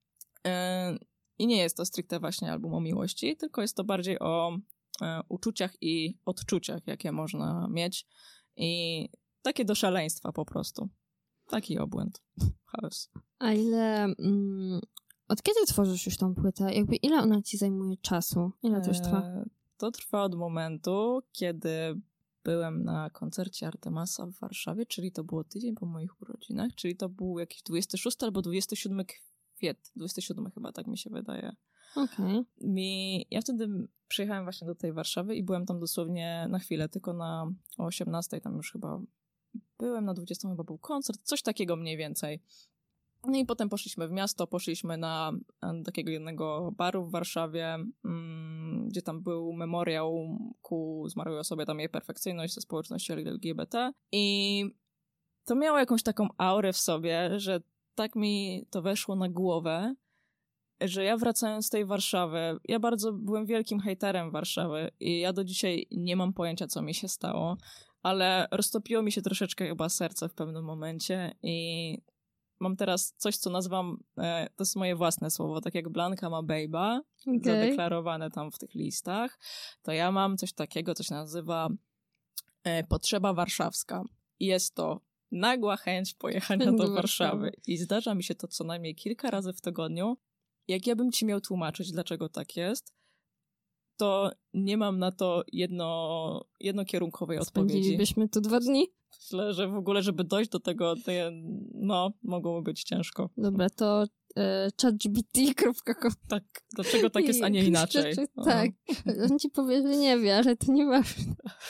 I nie jest to stricte właśnie album o miłości, tylko jest to bardziej o uczuciach i odczuciach, jakie można mieć i takie do szaleństwa po prostu. Taki obłęd. Chaos. A ile... Mm, od kiedy tworzysz już tą płytę? Jakby ile ona ci zajmuje czasu? Ile to już trwa? E, to trwa od momentu, kiedy byłem na koncercie Artemasa w Warszawie, czyli to było tydzień po moich urodzinach, czyli to był jakiś dwudziesty szósty albo dwudziesty siódmy kwietnia. dwudziesty siódmy chyba, tak mi się wydaje. Okej. Okay. Mi, ja wtedy przyjechałem właśnie do tej Warszawy i byłem tam dosłownie na chwilę, tylko na o osiemnastej tam już chyba byłem, na dwudziestą chyba był koncert, coś takiego mniej więcej. No i potem poszliśmy w miasto, poszliśmy na, na takiego jednego baru w Warszawie, mm, gdzie tam był memoriał ku zmarłej osobie, tam jej perfekcyjność ze społeczności L G B T i to miało jakąś taką aurę w sobie, że tak mi to weszło na głowę, że ja wracając z tej Warszawy, ja bardzo byłem wielkim hejterem Warszawy i ja do dzisiaj nie mam pojęcia, co mi się stało, ale roztopiło mi się troszeczkę chyba serce w pewnym momencie i mam teraz coś, co nazywam, e, to jest moje własne słowo, tak jak Blanka ma Bejba, okay, zadeklarowane tam w tych listach, to ja mam coś takiego, co się nazywa e, potrzeba warszawska. I jest to nagła chęć pojechania do Warszawy. I zdarza mi się to co najmniej kilka razy w tygodniu. Jak ja bym ci miał tłumaczyć, dlaczego tak jest, to nie mam na to jedno, jednokierunkowej odpowiedzi. Spędzilibyśmy tu dwa dni? Myślę, że w ogóle, żeby dojść do tego, to je, no, mogłoby być ciężko. Dobra, to e, chat G P T kropka com. Tak, dlaczego tak jest, a nie inaczej? Rzeczy, tak, on ci powie, że nie wie, ale to nieważne.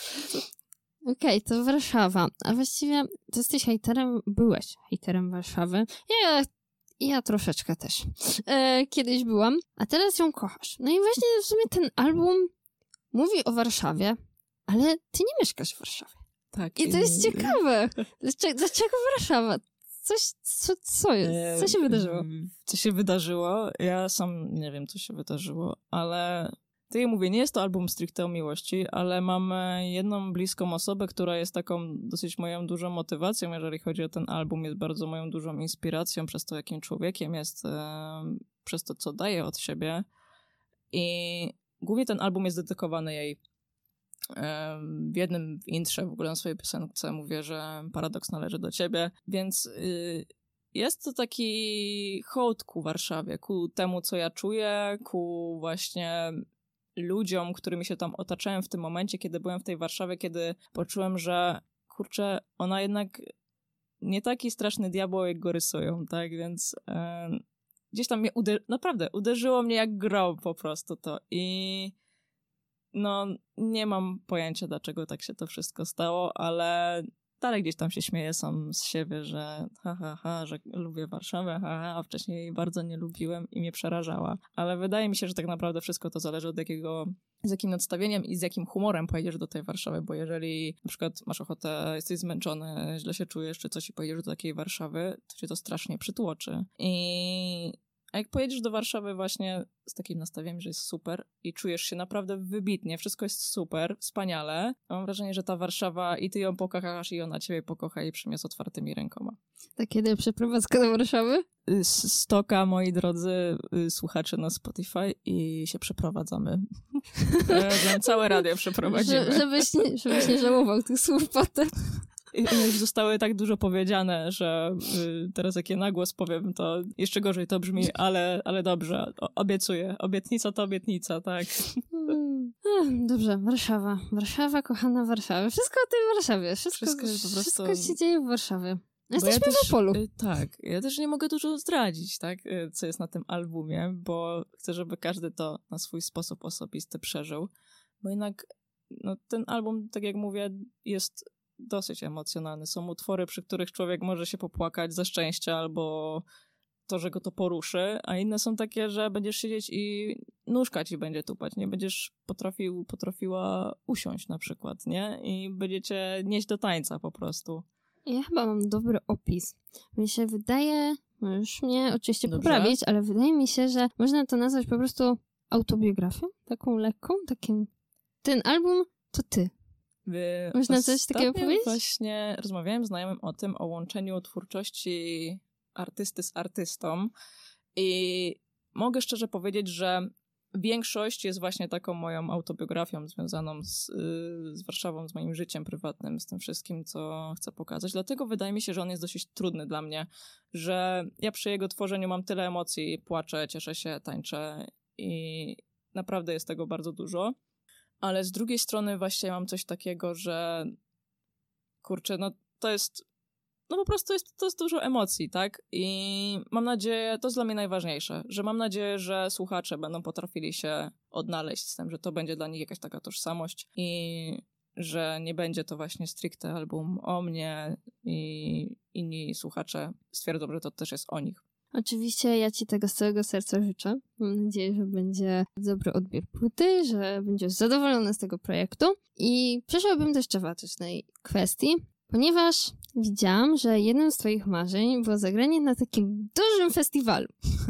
Okej, okay, to Warszawa. A właściwie ty jesteś hejterem, byłeś hejterem Warszawy. Ja, ja troszeczkę też. E, kiedyś byłam, a teraz ją kochasz. No i właśnie w sumie ten album mówi o Warszawie, ale ty nie mieszkasz w Warszawie. Tak. I to jest ciekawe. Dlaczego, dlaczego Warszawa? Coś, co, co jest? Co się wydarzyło? Co się wydarzyło? Ja sam nie wiem, co się wydarzyło, ale tak jak mówię, nie jest to album stricte o miłości, ale mam jedną bliską osobę, która jest taką dosyć moją dużą motywacją, jeżeli chodzi o ten album. Jest bardzo moją dużą inspiracją przez to, jakim człowiekiem jest, e, przez to, co daje od siebie. I głównie ten album jest dedykowany jej. W jednym w intrze, w ogóle na swojej piosence mówię, że paradoks należy do ciebie, więc y, jest to taki hołd ku Warszawie, ku temu, co ja czuję, ku właśnie ludziom, którymi się tam otaczałem w tym momencie, kiedy byłem w tej Warszawie, kiedy poczułem, że kurczę, ona jednak nie taki straszny diabeł, jak go rysują, tak? Więc e, gdzieś tam mnie uder- naprawdę uderzyło mnie jak grom po prostu to. I no nie mam pojęcia, dlaczego tak się to wszystko stało, ale dalej gdzieś tam się śmieję sam z siebie, że ha, ha, ha, że lubię Warszawę, ha, ha, a wcześniej jej bardzo nie lubiłem i mnie przerażała. Ale wydaje mi się, że tak naprawdę wszystko to zależy od jakiego, z jakim nadstawieniem i z jakim humorem pojedziesz do tej Warszawy, bo jeżeli na przykład masz ochotę, jesteś zmęczony, źle się czujesz czy coś i pojedziesz do takiej Warszawy, to cię to strasznie przytłoczy. I a jak pojedziesz do Warszawy właśnie z takim nastawieniem, że jest super i czujesz się naprawdę wybitnie, wszystko jest super, wspaniale, mam wrażenie, że ta Warszawa i ty ją pokochasz i ona ciebie pokocha i przyjmie z otwartymi rękoma. Tak, kiedy przeprowadzka do Warszawy? Z Stoka, moi drodzy słuchacze na Spotify i się przeprowadzamy. Całe radio przeprowadzimy. Że, żebyś, nie, żebyś nie żałował tych słów potem. I już zostały tak dużo powiedziane, że y, teraz jak je na głos powiem, to jeszcze gorzej to brzmi, ale, ale dobrze, o, obiecuję. Obietnica to obietnica, tak. Hmm. Ech, dobrze, Warszawa. Warszawa, kochana Warszawa. Wszystko o tej Warszawie. Wszystko, Wszystko jest po prostu- wszystko się dzieje w Warszawie. Bo Jesteśmy ja też, w Opolu. y, Tak, ja też nie mogę dużo zdradzić, tak, y, co jest na tym albumie, bo chcę, żeby każdy to na swój sposób osobisty przeżył, bo jednak no, ten album, tak jak mówię, jest dosyć emocjonalny. Są utwory, przy których człowiek może się popłakać ze szczęścia albo to, że go to poruszy, a inne są takie, że będziesz siedzieć i nóżka ci będzie tupać, nie będziesz potrafił, potrafiła usiąść na przykład, nie? I będziecie nieść do tańca po prostu. Ja chyba mam dobry opis. Mi się wydaje, możesz mnie oczywiście Dobrze. poprawić, ale wydaje mi się, że można to nazwać po prostu autobiografią, taką lekką, takim... Ten album to ty. Wy- Można coś takiego ostatnio powiedzieć? Właśnie rozmawiałem z znajomym o tym, o łączeniu twórczości artysty z artystą i mogę szczerze powiedzieć, że większość jest właśnie taką moją autobiografią związaną z, yy, z Warszawą, z moim życiem prywatnym, z tym wszystkim, co chcę pokazać. Dlatego wydaje mi się, że on jest dosyć trudny dla mnie, że ja przy jego tworzeniu mam tyle emocji, płaczę, cieszę się, tańczę i naprawdę jest tego bardzo dużo. Ale z drugiej strony właśnie mam coś takiego, że kurczę, no to jest, no po prostu jest, to jest dużo emocji, tak? I mam nadzieję, to jest dla mnie najważniejsze, że mam nadzieję, że słuchacze będą potrafili się odnaleźć z tym, że to będzie dla nich jakaś taka tożsamość i że nie będzie to właśnie stricte album o mnie i inni słuchacze stwierdzą, że to też jest o nich. Oczywiście ja ci tego z całego serca życzę. Mam nadzieję, że będzie dobry odbiór płyty, że będziesz zadowolony z tego projektu. I przeszłabym do jeszcze ważnej kwestii, ponieważ widziałam, że jednym z twoich marzeń było zagranie na takim dużym festiwalu.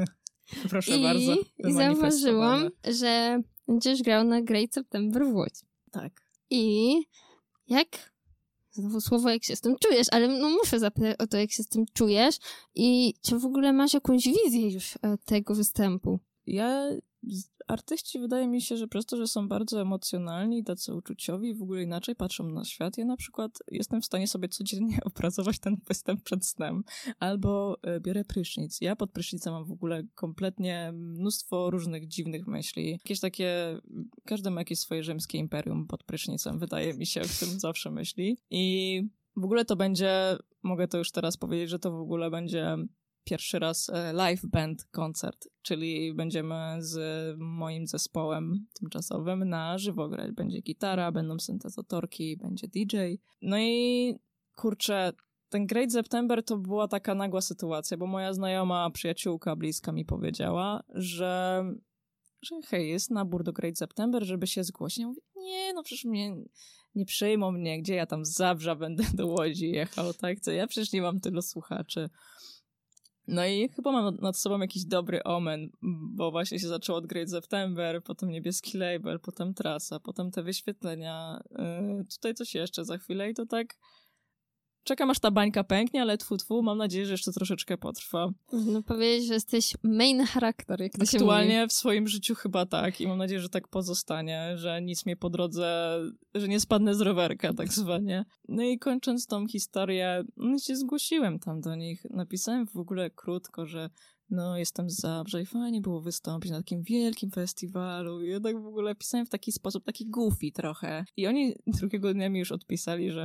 Proszę I, bardzo. I zauważyłam, że będziesz grał na Great September w Łodzi. Tak. I jak... Znowu słowo, jak się z tym czujesz, ale no muszę zapytać o to, jak się z tym czujesz i czy w ogóle masz jakąś wizję już e, tego występu? Ja, artyści wydaje mi się, że przez to, że są bardzo emocjonalni, tacy uczuciowi, w ogóle inaczej patrzą na świat. Ja na przykład jestem w stanie sobie codziennie opracować ten występ przed snem. Albo e, biorę prysznic. Ja pod prysznicem mam w ogóle kompletnie mnóstwo różnych dziwnych myśli. Jakieś takie, każdy ma jakieś swoje rzymskie imperium pod prysznicem, wydaje mi się, o którym zawsze myśli. I w ogóle to będzie, mogę to już teraz powiedzieć, że to w ogóle będzie pierwszy raz live band koncert, czyli będziemy z moim zespołem tymczasowym na żywo grać. Będzie gitara, będą syntezatorki, będzie D J. No i kurczę, ten Great September to była taka nagła sytuacja, bo moja znajoma, przyjaciółka bliska mi powiedziała, że, że hej, jest nabór do Great September, żeby się zgłosić. Ja mówię, nie, no przecież mnie nie przyjmą mnie, gdzie ja tam z Zabrza będę do Łodzi jechał, tak? Co ja przecież nie mam tylu słuchaczy. No i chyba mam nad sobą jakiś dobry omen, bo właśnie się zaczęło od Great September, potem niebieski label, potem trasa, potem te wyświetlenia. Yy, tutaj coś jeszcze za chwilę i to tak czekam, aż ta bańka pęknie, ale tfu, tfu, mam nadzieję, że jeszcze troszeczkę potrwa. No powiedzieć, że jesteś main charakter, jak to się mówi. Aktualnie w swoim życiu chyba tak i mam nadzieję, że tak pozostanie, że nic mnie po drodze, że nie spadnę z rowerka tak zwanie. No i kończąc tą historię, no się zgłosiłem tam do nich. Napisałem w ogóle krótko, że no jestem z Zabrza i fajnie było wystąpić na takim wielkim festiwalu. I ja tak w ogóle pisałem w taki sposób, taki goofy trochę. I oni drugiego dnia mi już odpisali, że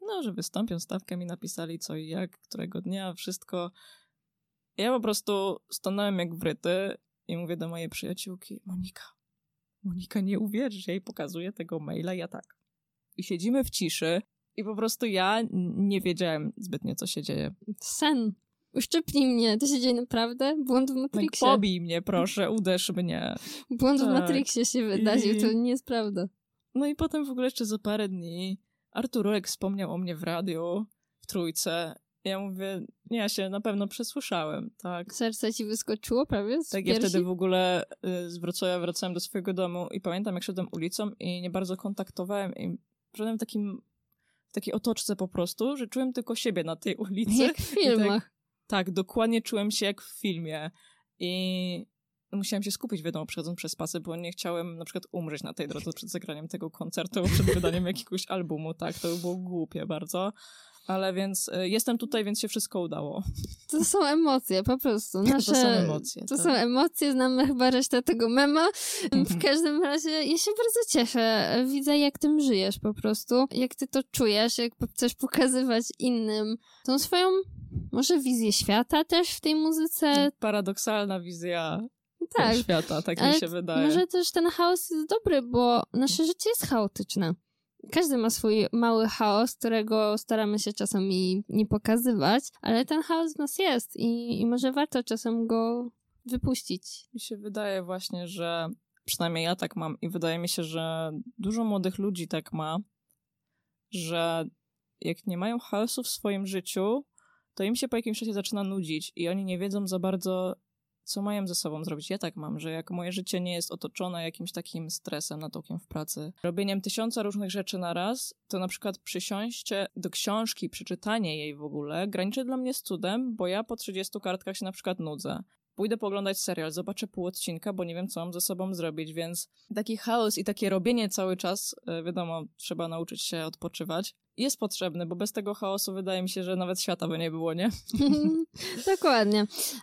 no, że wystąpią, stawkę mi napisali co i jak, którego dnia, wszystko. Ja po prostu stanąłem jak wryty i mówię do mojej przyjaciółki, Monika, Monika, nie uwierzysz, ja jej pokazuję tego maila, ja tak. I siedzimy w ciszy i po prostu ja nie wiedziałem zbytnio, co się dzieje. Sen. Uszczypnij mnie. To się dzieje naprawdę? Błąd w Matrixie. No pobij mnie, proszę, uderz mnie. Błąd tak. w Matrixie się wydarzył, I... to nie jest prawda. No i potem w ogóle jeszcze za parę dni Arturek wspomniał o mnie w radiu, w Trójce. Ja mówię, nie, ja się na pewno przesłyszałem, tak. Serce ci wyskoczyło prawie z Tak, piersi? ja wtedy w ogóle y, z Wrocławia wracałem do swojego domu i pamiętam, jak szedłem ulicą i nie bardzo kontaktowałem i szedłem w takim, w takiej otoczce po prostu, że czułem tylko siebie na tej ulicy. Jak w filmach. Tak, tak, dokładnie czułem się jak w filmie i musiałem się skupić, wiadomo, przechodząc przez pasy, bo nie chciałem na przykład umrzeć na tej drodze przed zagraniem tego koncertu, przed wydaniem jakiegoś albumu, tak, to by było głupie bardzo. Ale więc y, jestem tutaj, więc się wszystko udało. To są emocje, po prostu. Nasze, to są emocje. To tak. są emocje, znamy chyba resztę tego mema. W każdym razie ja się bardzo cieszę. Widzę, jak tym żyjesz po prostu. Jak ty to czujesz, jak chcesz pokazywać innym tą swoją, może wizję świata też w tej muzyce. Paradoksalna wizja Tak. świata, tak Ale mi się wydaje. Może też ten chaos jest dobry, bo nasze życie jest chaotyczne. Każdy ma swój mały chaos, którego staramy się czasami nie pokazywać, ale ten chaos w nas jest i, i może warto czasem go wypuścić. Mi się wydaje właśnie, że przynajmniej ja tak mam i wydaje mi się, że dużo młodych ludzi tak ma, że jak nie mają chaosu w swoim życiu, to im się po jakimś czasie zaczyna nudzić i oni nie wiedzą za bardzo, co mają ze sobą zrobić. Ja tak mam, że jak moje życie nie jest otoczone jakimś takim stresem, natłokiem w pracy, robieniem tysiąca różnych rzeczy na raz, to na przykład przysiąście do książki, przeczytanie jej w ogóle graniczy dla mnie z cudem, bo ja po trzydziestu kartkach się na przykład nudzę. Pójdę pooglądać serial, zobaczę pół odcinka, bo nie wiem, co mam ze sobą zrobić, więc taki chaos i takie robienie cały czas, wiadomo, trzeba nauczyć się odpoczywać, jest potrzebny, bo bez tego chaosu wydaje mi się, że nawet świata by nie było, nie? Dokładnie.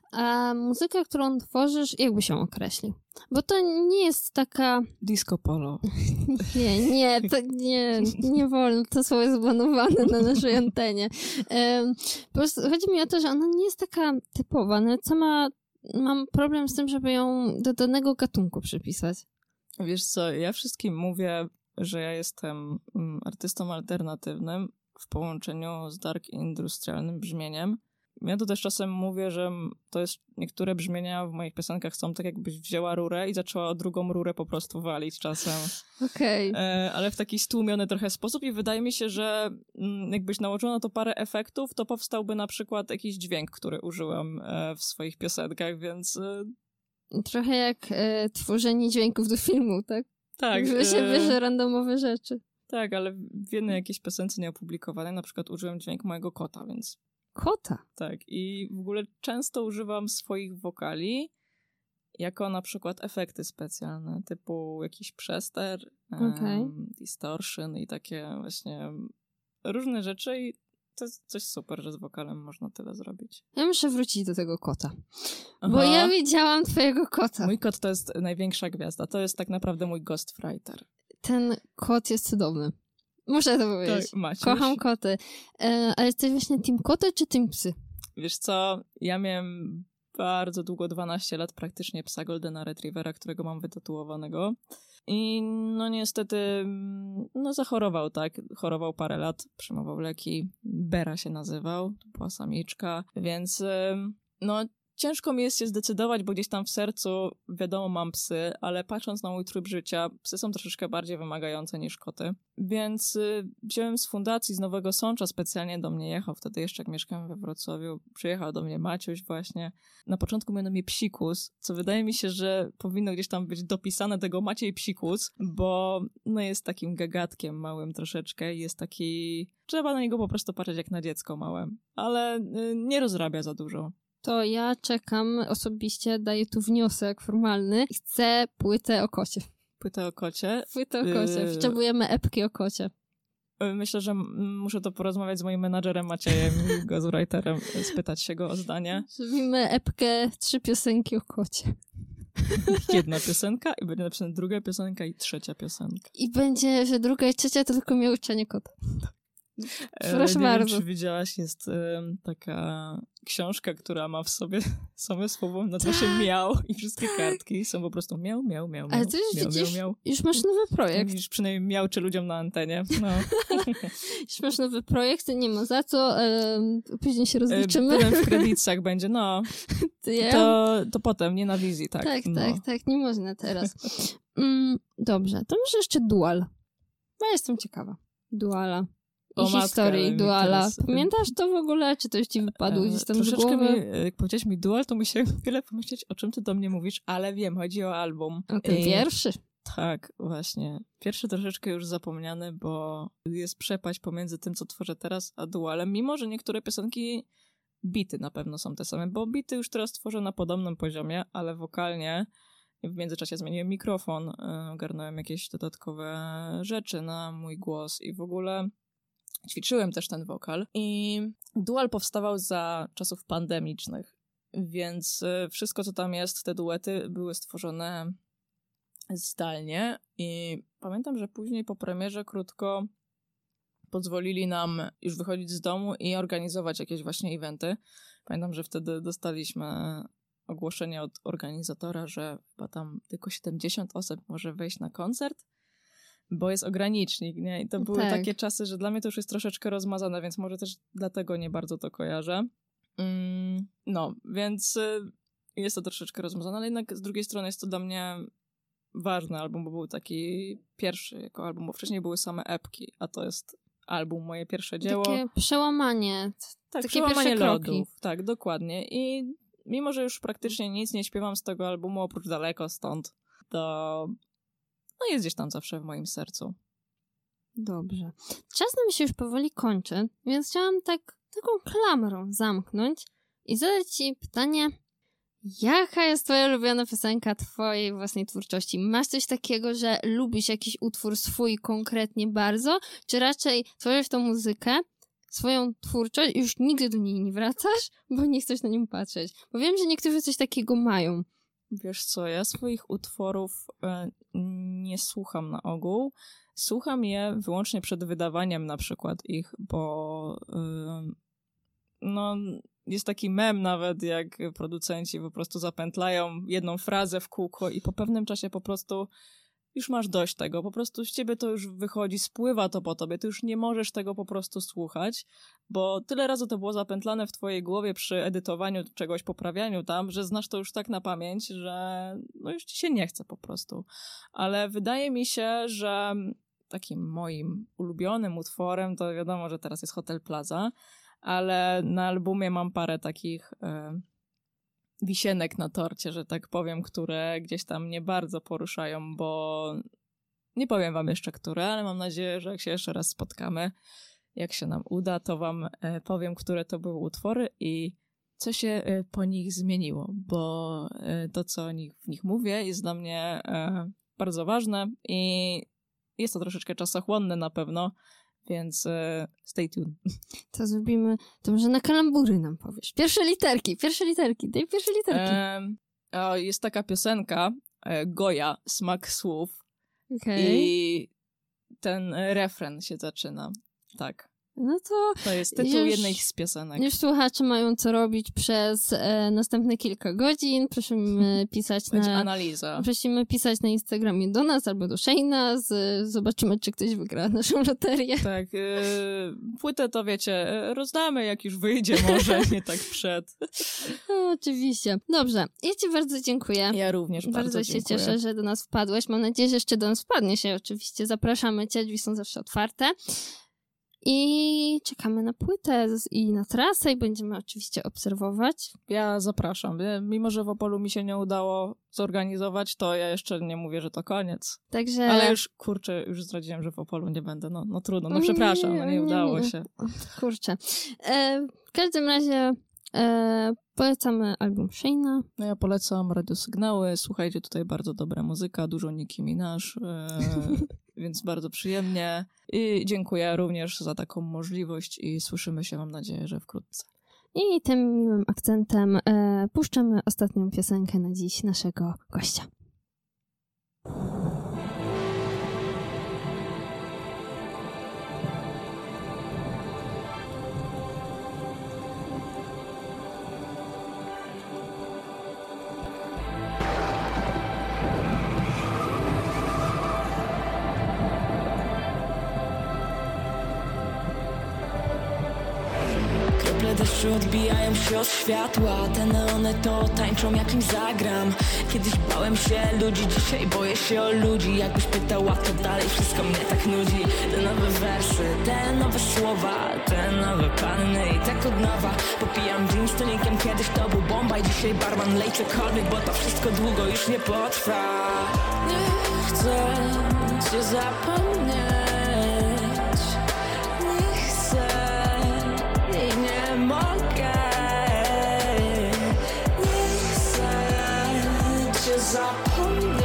A muzyka, którą tworzysz, jakby się określi? Bo to nie jest taka... Disco polo. Nie, nie, to nie, nie wolno, to słowo jest zbanowane na naszej antenie. Um, po prostu chodzi mi o to, że ona nie jest taka typowa, nawet sama mam problem z tym, żeby ją do danego gatunku przypisać. Wiesz co, ja wszystkim mówię, że ja jestem mm, artystą alternatywnym w połączeniu z dark industrialnym brzmieniem. Ja to też czasem mówię, że to jest, niektóre brzmienia w moich piosenkach są tak, jakbyś wzięła rurę i zaczęła drugą rurę po prostu walić czasem. Okej. Okay. E, ale w taki stłumiony trochę sposób i wydaje mi się, że m, jakbyś nałożyła na to parę efektów, to powstałby na przykład jakiś dźwięk, który użyłam e, w swoich piosenkach, więc... E... Trochę jak e, tworzenie dźwięków do filmu, tak? Tak. Że się e... bierze randomowe rzeczy. Tak, ale w jednej jakiejś piosence nieopublikowanej na przykład użyłem dźwięk mojego kota, więc... Kota? Tak, i w ogóle często używam swoich wokali jako na przykład efekty specjalne, typu jakiś przester, okay. um, distortion i takie właśnie różne rzeczy i to jest coś super, że z wokalem można tyle zrobić. Ja muszę wrócić do tego kota, Aha. bo ja widziałam twojego kota. Mój kot to jest największa gwiazda, to jest tak naprawdę mój ghostwriter. Ten kot jest cudowny. Muszę to powiedzieć. Tak, Maciuś. Kocham koty. E, ale jesteś właśnie team koty czy team psy? Wiesz co, ja miałem bardzo długo, dwanaście lat, praktycznie psa Goldena Retrievera, którego mam wytatuowanego. I no niestety, no zachorował, tak. Chorował parę lat, przyjmował leki. Bera się nazywał, to była samiczka, więc no ciężko mi jest się zdecydować, bo gdzieś tam w sercu, wiadomo, mam psy, ale patrząc na mój tryb życia, psy są troszeczkę bardziej wymagające niż koty. Więc y, wziąłem z fundacji, z Nowego Sącza, specjalnie do mnie jechał, wtedy jeszcze jak mieszkałem we Wrocławiu, przyjechał do mnie Maciuś właśnie. Na początku miał na mnie Psikus, co wydaje mi się, że powinno gdzieś tam być dopisane tego Maciej Psikus, bo no jest takim gagatkiem małym troszeczkę i jest taki... Trzeba na niego po prostu patrzeć jak na dziecko małe, ale y, nie rozrabia za dużo. To ja czekam osobiście, daję tu wniosek formalny i chcę płytę o kocie. Płytę o kocie? Płytę o kocie. Yy... Potrzebujemy epki o kocie. Myślę, że m- muszę to porozmawiać z moim menadżerem Maciejem i ghostwriterem, spytać się go o zdanie. Zrobimy epkę, trzy piosenki o kocie. Jedna piosenka i będzie napisana druga piosenka i trzecia piosenka. I będzie, że druga i trzecia to tylko miauczenie kota. Proszę nie bardzo. wiem, czy widziałaś, jest um, taka książka, która ma w sobie same słowo, nazywa się miał i wszystkie kartki są po prostu miał, miał, miał, miał, Ale ty już miał, widzisz, miał, miał. już masz nowy projekt. Widzisz, przynajmniej miałczy ludziom na antenie. No. Już masz nowy projekt, nie ma za co, e, później się rozliczymy. Potem w kredytach będzie, no. Ja... To, to potem, nie na wizji, tak. Tak, no. tak, tak, nie można teraz. Mm, dobrze, to może jeszcze dual. Bo jestem ciekawa. Duala. I O, historii matka, duala. teraz- Pamiętasz to w ogóle? Czy to już ci wypadło E, gdzieś tam z Troszeczkę głowy? mi, jak powiedziałeś mi dual, to musiałem chwilę pomyśleć, o czym ty do mnie mówisz, ale wiem, chodzi o album. O ten I- pierwszy. Tak, właśnie. Pierwszy troszeczkę już zapomniany, bo jest przepaść pomiędzy tym, co tworzę teraz, a dualem, mimo że niektóre piosenki, bity na pewno są te same, bo bity już teraz tworzę na podobnym poziomie, ale wokalnie w międzyczasie zmieniłem mikrofon, y, ogarnąłem jakieś dodatkowe rzeczy na mój głos i w ogóle ćwiczyłem też ten wokal. I dual powstawał za czasów pandemicznych, więc y, wszystko, co tam jest, te duety były stworzone zdalnie i pamiętam, że później po premierze krótko pozwolili nam już wychodzić z domu i organizować jakieś właśnie eventy. Pamiętam, że wtedy dostaliśmy ogłoszenie od organizatora, że chyba tam tylko siedemdziesiąt osób może wejść na koncert, bo jest ogranicznik, nie? I to były Tak. takie czasy, że dla mnie to już jest troszeczkę rozmazane, więc może też dlatego nie bardzo to kojarzę. Mm, no, więc y, jest to troszeczkę rozmazane, ale jednak z drugiej strony jest to dla mnie ważny album, bo był taki pierwszy jako album, bo wcześniej były same epki, a to jest album, moje pierwsze dzieło. Takie przełamanie. Tak, takie przełamanie pierwsze kroki. lodów. Tak, dokładnie. I mimo, że już praktycznie nic nie śpiewam z tego albumu, oprócz Daleko Stąd, to no jest gdzieś tam zawsze w moim sercu. Dobrze. Czas nam się już powoli kończy, więc chciałam tak taką klamrą zamknąć i zadać ci pytanie, jaka jest twoja ulubiona piosenka twojej własnej twórczości? Masz coś takiego, że lubisz jakiś utwór swój konkretnie bardzo, czy raczej tworzysz tą muzykę, swoją twórczość i już nigdy do niej nie wracasz, bo nie chcesz na nią patrzeć? Bo wiem, że niektórzy coś takiego mają. Wiesz co, ja swoich utworów e, nie słucham na ogół. Słucham je wyłącznie przed wydawaniem na przykład ich, bo e, no, jest taki mem nawet, jak producenci po prostu zapętlają jedną frazę w kółko i po pewnym czasie po prostu już masz dość tego, po prostu z ciebie to już wychodzi, spływa to po tobie, ty już nie możesz tego po prostu słuchać, bo tyle razy to było zapętlane w twojej głowie przy edytowaniu czegoś, poprawianiu tam, że znasz to już tak na pamięć, że no już ci się nie chce po prostu. Ale wydaje mi się, że takim moim ulubionym utworem, to wiadomo, że teraz jest Hotel Plaza, ale na albumie mam parę takich e, wisienek na torcie, że tak powiem, które gdzieś tam mnie bardzo poruszają, bo nie powiem wam jeszcze które, ale mam nadzieję, że jak się jeszcze raz spotkamy, jak się nam uda, to wam e, powiem, które to były utwory i co się e, po nich zmieniło, bo e, to, co o nich, w nich mówię, jest dla mnie e, bardzo ważne i jest to troszeczkę czasochłonne na pewno, więc e, stay tuned. To zrobimy, to może na kalambury nam powiesz. Pierwsze literki, pierwsze literki, daj pierwsze literki. E, o, jest taka piosenka e, Goja, Smak Słów Okej. i ten refren się zaczyna. Tak. No to To jest tytuł Już- jednej z piosenek. już słuchacze mają co robić przez e, następne kilka godzin. Prosimy pisać Będzie na... analiza. Prosimy pisać na Instagramie do nas albo do Shane'a. Z, zobaczymy, czy ktoś wygra naszą loterię. Tak, e, płytę to wiecie, e, rozdamy jak już wyjdzie może, nie tak przed. No, oczywiście. Dobrze, ja ci bardzo dziękuję. Ja również bardzo, Bardzo się dziękuję. cieszę, że do nas wpadłeś. Mam nadzieję, że jeszcze do nas wpadnie się. Oczywiście zapraszamy cię, drzwi są zawsze otwarte. I czekamy na płytę z- i na trasę i będziemy oczywiście obserwować. Ja zapraszam. E, Mimo, że w Opolu mi się nie udało zorganizować, to ja jeszcze nie mówię, że to koniec. Także... Ale już, kurczę, już zdradziłem, że w Opolu nie będę. No, no trudno, no Nie, przepraszam, no nie, nie udało nie. się. Kurczę. E, w każdym razie e, polecamy album Shane'a. No ja polecam radiosygnały, słuchajcie, tutaj bardzo dobra muzyka, dużo Nicki Minaj, e, więc bardzo przyjemnie. I dziękuję również za taką możliwość i słyszymy się, mam nadzieję, że wkrótce. I tym miłym akcentem e, puszczamy ostatnią piosenkę na dziś naszego gościa. krople deszczu odbijają się od światła. Te neony to tańczą jak im zagram. Kiedyś bałem się ludzi, dzisiaj boję się o ludzi. Jakbyś pytała, to dalej wszystko mnie tak nudzi. Te nowe wersy, te nowe słowa, te nowe panny i tak od nowa. Popijam gin z tonikiem, kiedyś to był bomba i dzisiaj barman lej cokolwiek, bo to wszystko długo już nie potrwa. Nie chcę cię zapomnieć, nie chcę i nie mogę. Nie chcę cię zapomnieć,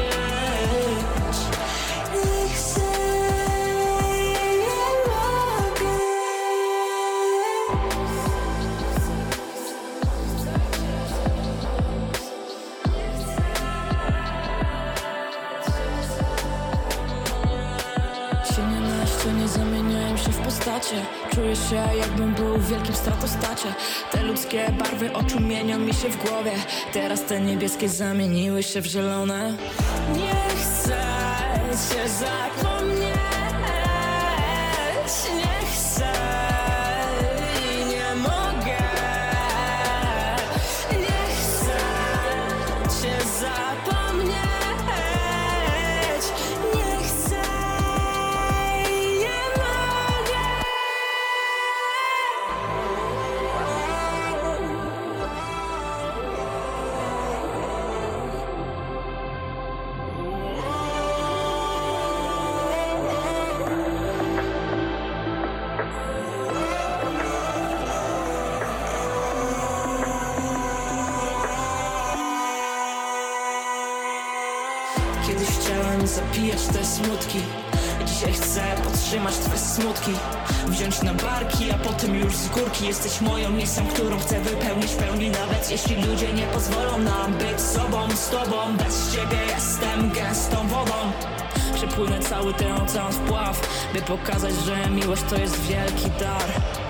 nie chcę i nie mogę. Cienie na ścianie zamieniają się w postacie. Czuję się jakbym był w wielkim stratostacie. Te ludzkie barwy oczu mienią mi się w głowie. Teraz te niebieskie zamieniły się w zielone. Nie chcę cię zapomnieć, nie chcę i nie mogę. Nie chcę cię zapomnieć, nie chcę i nie mogę. Kiedyś chciałem zapijać te smutki, dzisiaj chcę podtrzymać twe smutki. Wziąć na barki, a potem już z górki. Jesteś moją misją, którą chcę wypełnić w pełni. Nawet jeśli ludzie nie pozwolą nam być sobą, z tobą. Bez ciebie jestem gęstą wodą. Przepłynę cały ten ocean w pław, by pokazać, że miłość to jest wielki dar.